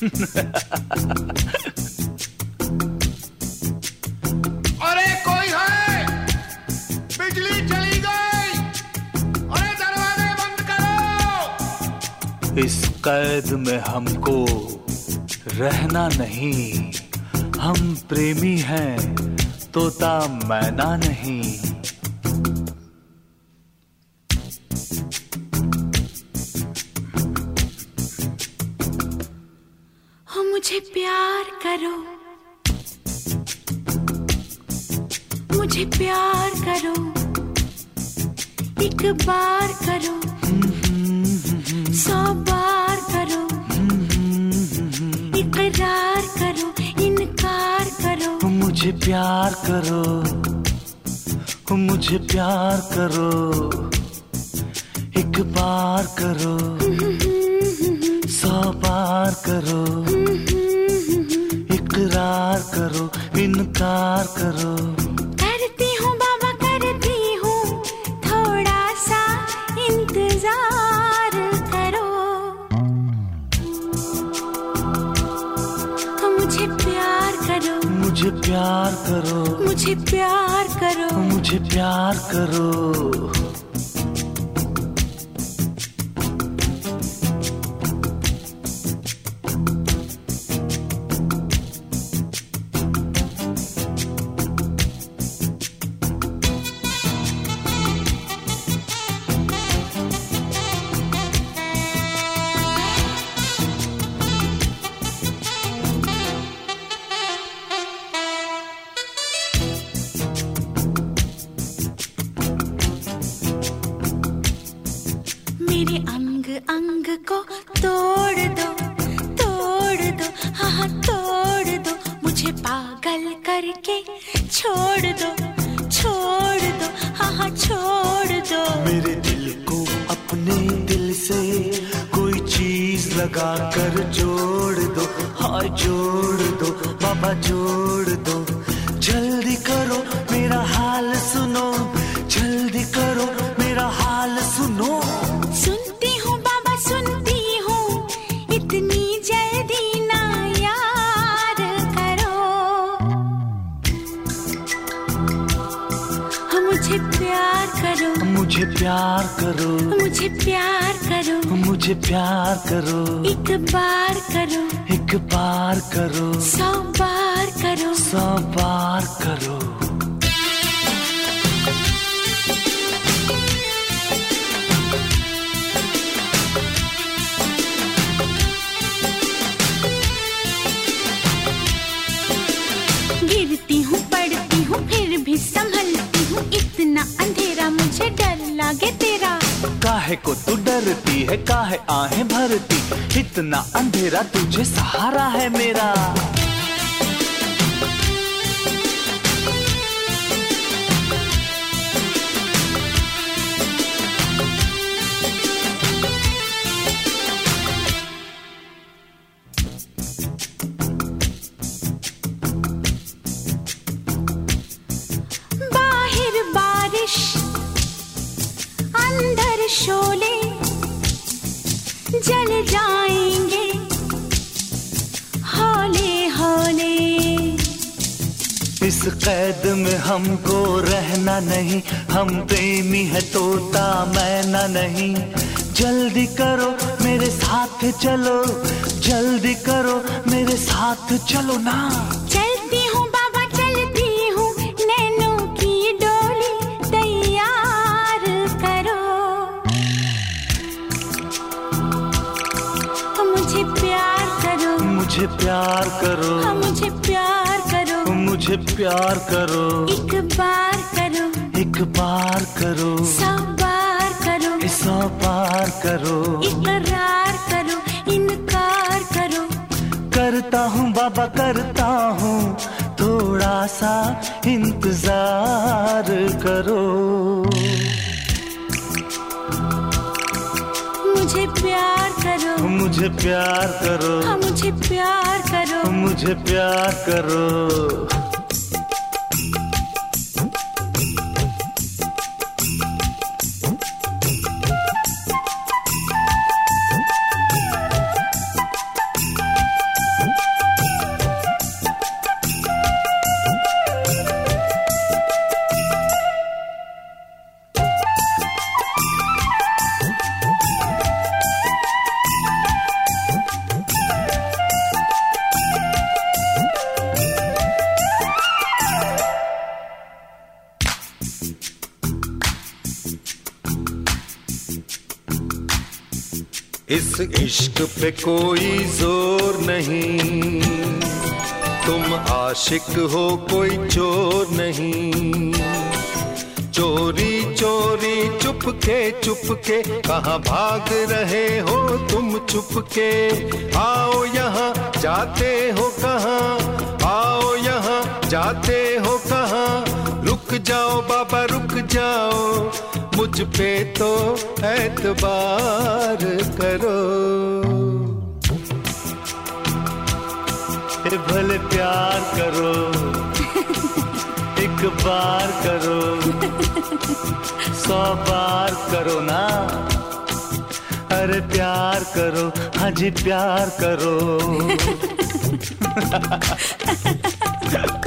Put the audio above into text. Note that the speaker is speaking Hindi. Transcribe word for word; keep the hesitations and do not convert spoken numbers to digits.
अरे कोई है, बिजली चली गई, अरे दरवाजे बंद करो। इस कैद में हमको रहना नहीं, हम प्रेमी हैं, तोता मैना नहीं। हो मुझे प्यार करो, मुझे प्यार करो, एक बार करो, सौ बार करो, इकरार करो, इनकार करो। मुझे प्यार करो, मुझे प्यार करो, एक बार करो, सौ बार करो, इकरार करो, इनकार करो। करती हूँ बाबा करती हूँ, थोड़ा सा इंतजार करो। मुझे प्यार करो, मुझे प्यार करो, मुझे प्यार करो, मुझे प्यार करो। मेरे अंग अंग को तोड़ दो, तोड़ दो, हाँ हाँ तोड़ दो। मुझे पागल करके छोड़ दो, छोड़ दो, हाँ हाँ छोड़ दो। मेरे दिल को अपने दिल से कोई चीज लगा कर जोड़ दो, हाँ जोड़ दो बाबा जोड़ दो। जल्दी करो मेरा हाल सुनो, जल्दी करो मेरा हाल सुनो। सुनती हूँ बाबा सुनती हूँ, इतनी जल्दी ना यार करो। मुझे प्यार करो, मुझे प्यार करो, मुझे प्यार करो, मुझे प्यार करो, एक बार करो, एक बार करो, सौ बार करो, सौ बार करो। गिरती हूँ पड़ती हूँ फिर भी संभलती हूँ, इतना अंधेरा मुझे डर लागे तेरा। काहे को तू डरती है, काहे आहें भरती, इतना अंधेरा तुझे सहारा है मेरा। बाहर बारिश अंदर शोले जल जाएंगे हौले हौले। इस कैद में हमको रहना नहीं, हम प्रेमी है तोता मैना नहीं। जल्दी करो मेरे साथ चलो, जल्दी करो मेरे साथ चलो ना। चलती हूँ बाबा चलती हूँ, नैनों की डोली तैयार करो। मुझे प्यार करो, मुझे प्यार करो, मुझे प्यार करो, मुझे प्यार करो, एक बार करो, एक बार करो, सौ बार करो, सौ बार करो, इकरार करो, इनकार करो। करता हूँ बाबा करता हूँ, थोड़ा सा इंतजार करो। मुझे प्यार करो, मुझे प्यार करो, मुझे प्यार करो, मुझे प्यार करो। इस इश्क पे कोई जोर नहीं, तुम आशिक हो कोई चोर नहीं। चोरी चोरी चुपके चुपके कहाँ भाग रहे हो तुम चुपके। आओ यहाँ जाते हो कहाँ, आओ यहाँ जाते हो कहाँ। रुक जाओ बाबा रुक जाओ, मुझ पे तो एतबार करो। ए भले प्यार करो, एक बार करो, सौ बार करो ना। अरे प्यार करो, हाँ जी प्यार करो।